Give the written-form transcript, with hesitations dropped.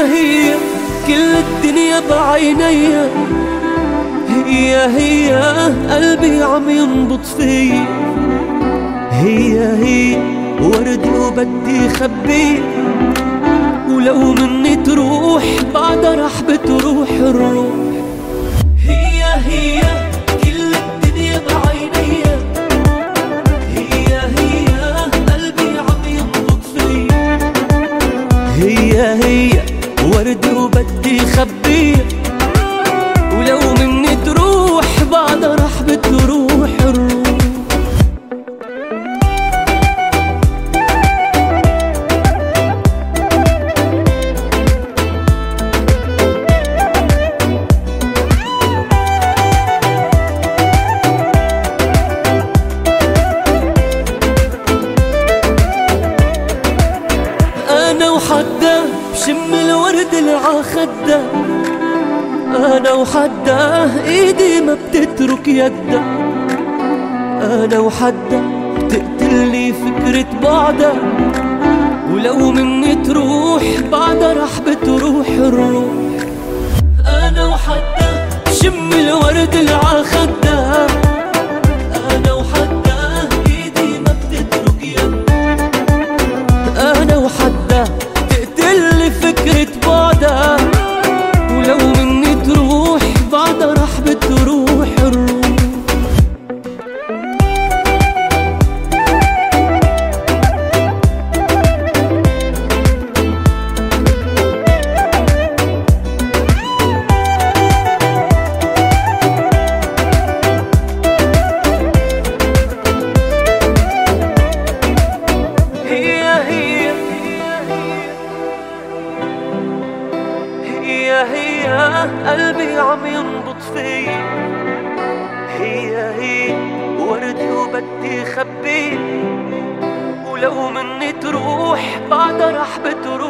هي كل الدنيا بعينيا، هي قلبي عم ينبض فيا، هي وردي وبدي خبيه، ولو مني تروح بعدها راح بتروح الروح. هي كل الدنيا بعينيا، هي قلبي عم ينبض فيا، هي وردي وبدي خبيه، ولو مني تروح بعدها راح بتروح الروح. أنا وحدا بشم الورد اللي عخده، أنا وحدا إيدي ما بتترك يده، أنا وحدا بتقتلني فكرة بعدها، ولو مني تروح بعدها راح بتروح الروح. أنا وحدا بشم الورد اللي عخده، أنا وحدا إيدي ما بتترك يده، أنا وحدا تقتلني فكرة بعدها، ولو مني تروح بعدها راح بتروح الروح. هي قلبي عم ينبض فيا، هي وردي وبدي خبيه، ولو مني تروح بعدها راح بتروح.